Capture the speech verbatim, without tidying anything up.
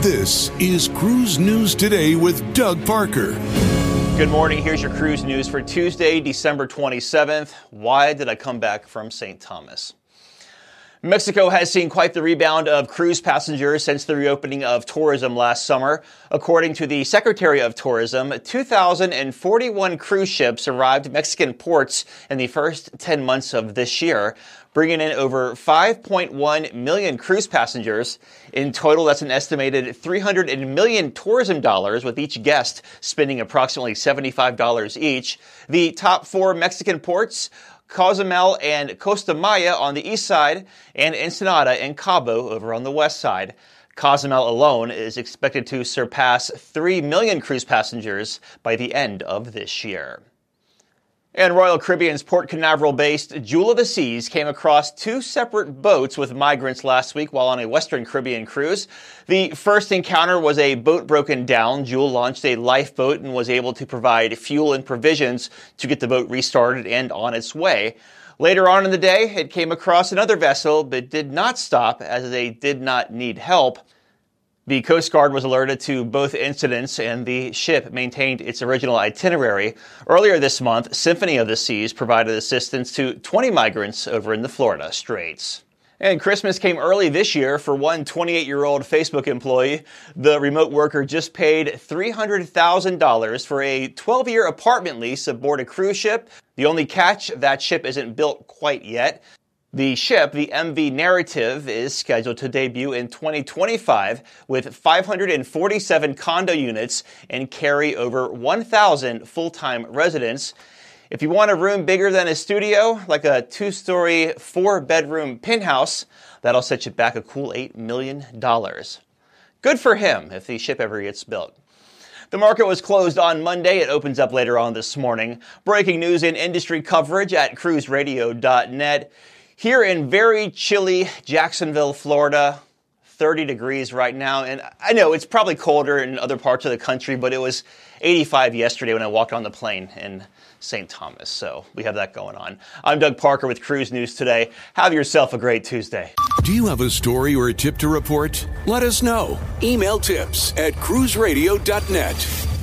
This is Cruise News Today with Doug Parker. Good morning. Here's your cruise news for Tuesday, December twenty-seventh. Why did I come back from Saint Thomas? Mexico has seen quite the rebound of cruise passengers since the reopening of tourism last summer. According to the Secretary of Tourism, two thousand forty-one cruise ships arrived at Mexican ports in the first ten months of this year, bringing in over five point one million cruise passengers. In total, that's an estimated three hundred million tourism dollars, with each guest spending approximately seventy-five dollars each. The top four Mexican ports: Cozumel and Costa Maya on the east side, and Ensenada and Cabo over on the west side. Cozumel alone is expected to surpass three million cruise passengers by the end of this year. And Royal Caribbean's Port Canaveral-based Jewel of the Seas came across two separate boats with migrants last week while on a Western Caribbean cruise. The first encounter was a boat broken down. Jewel launched a lifeboat and was able to provide fuel and provisions to get the boat restarted and on its way. Later on in the day, it came across another vessel but did not stop as they did not need help. The Coast Guard was alerted to both incidents, and the ship maintained its original itinerary. Earlier this month, Symphony of the Seas provided assistance to twenty migrants over in the Florida Straits. And Christmas came early this year for one twenty-eight-year-old Facebook employee. The remote worker just paid three hundred thousand dollars for a twelve-year apartment lease aboard a cruise ship. The only catch, that ship isn't built quite yet. The ship, the M V Narrative, is scheduled to debut in twenty twenty-five with five hundred forty-seven condo units and carry over one thousand full-time residents. If you want a room bigger than a studio, like a two-story, four-bedroom penthouse, that'll set you back a cool eight million dollars. Good for him if the ship ever gets built. The market was closed on Monday. It opens up later on this morning. Breaking news and industry coverage at cruise radio dot net. Here in very chilly Jacksonville, Florida, thirty degrees right now. And I know it's probably colder in other parts of the country, but it was eighty-five yesterday when I walked on the plane in Saint Thomas. So we have that going on. I'm Doug Parker with Cruise News Today. Have yourself a great Tuesday. Do you have a story or a tip to report? Let us know. Email tips at cruise radio dot net.